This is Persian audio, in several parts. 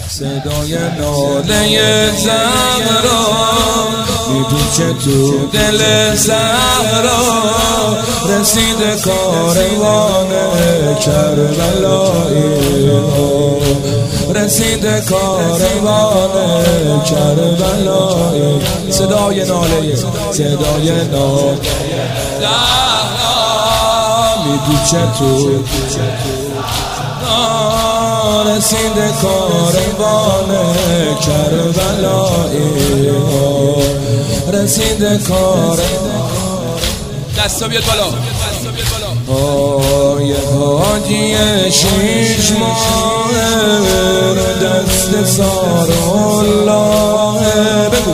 صدای ناله زهرا میپیچه تو دل صحرا، رسیده کاروان کربلایی، رسیده کاروان کربلایی. صدای ناله زهرا میپیچه تو رسیده کاروان کربلایی، رسیده کاروان. دستا بیاد بالا. یه حاجی 6 ماه رو دست سارالله. بگو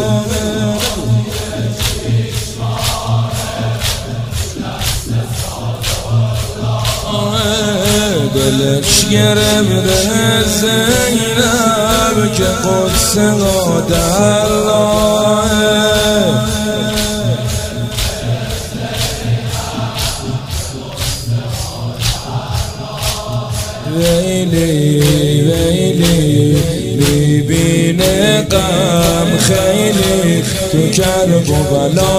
دلش گرفته زینب که قصه در راه، ویلی ویلی میبینه غم خیلی تو کربلا،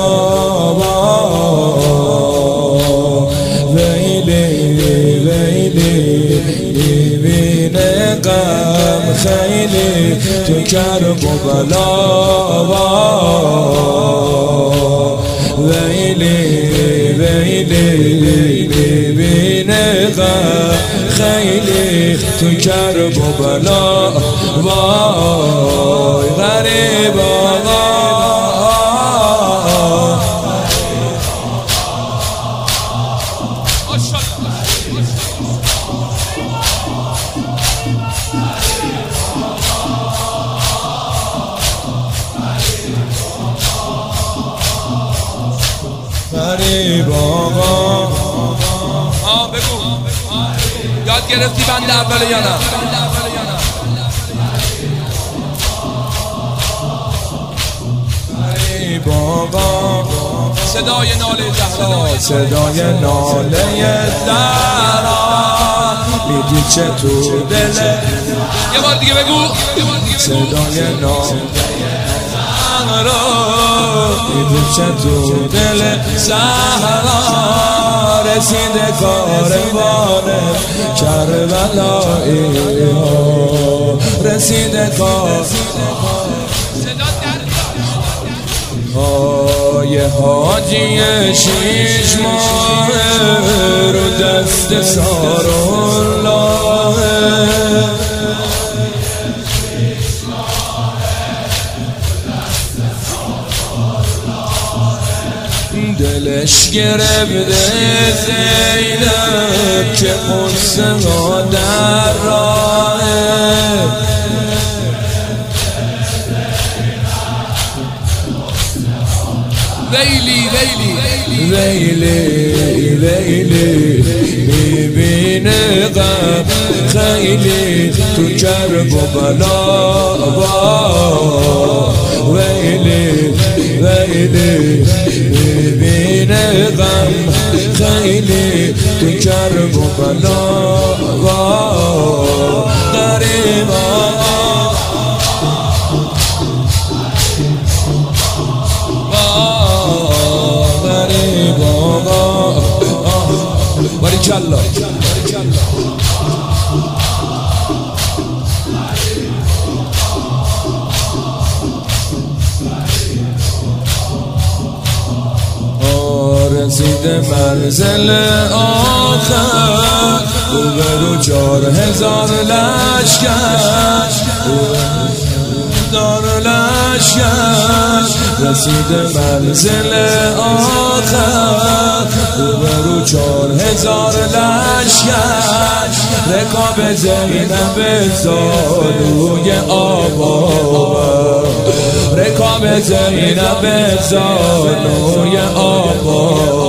ویلی ویلی میبینه غم خیلی تو کربلا، ویلی ویلی میبینه غم خیلی تو کربلا. وای غریب آقا غریب آقا. بگو یاد گرفتی بند اول یا نه؟ غریب آقا صدای ناله زهرا، صدای ناله زهرا میپیچه تو دل. یه بار دیگه بگو. صدای ناله زهرا میپیچه تو دل صحرا، رسیده کاروان کربلایی، رسیده یه حاجی 6 ماه رو دست سارالله، دلش گرفته زینب که قصه در راه، ویلی ویلی ویلی ویلی میبینه غم خیلی تو کربلا، ویلی ویلی میبینه غم خیلی تو کربلا. غریب آقا غریب آقا. باریکالله رسیده منزل آخر، روبرو 4000 لشکر، 4000 لشکر، رسیده منزل آخر، روبرو 4000 لشکر، رکاب زینب زانوی آقا، رکاب زینب زانوی آقا.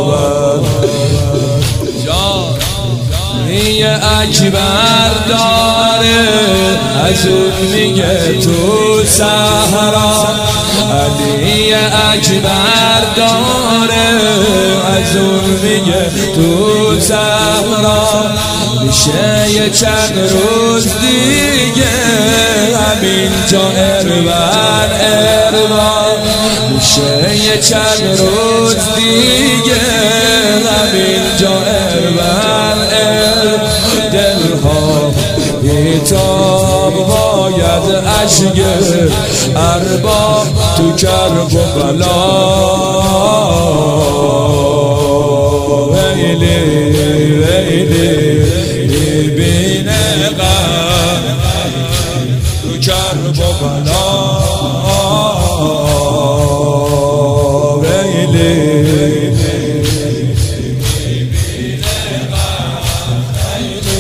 علی اکبر داره از اون میگه تو صحرا، علی اکبر داره از اون میگه تو صحرا، میشه یه چند روز دیگه همینجا اربن میشه یه چند روز دیگه، همینجا اربن دلها بیتاب باید اشک ارباب تو کرب و بلا. ویلی ویلی میبینه غم تو کرب و بلا.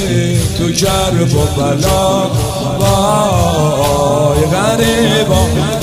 تو کرب و بلا وای غریبا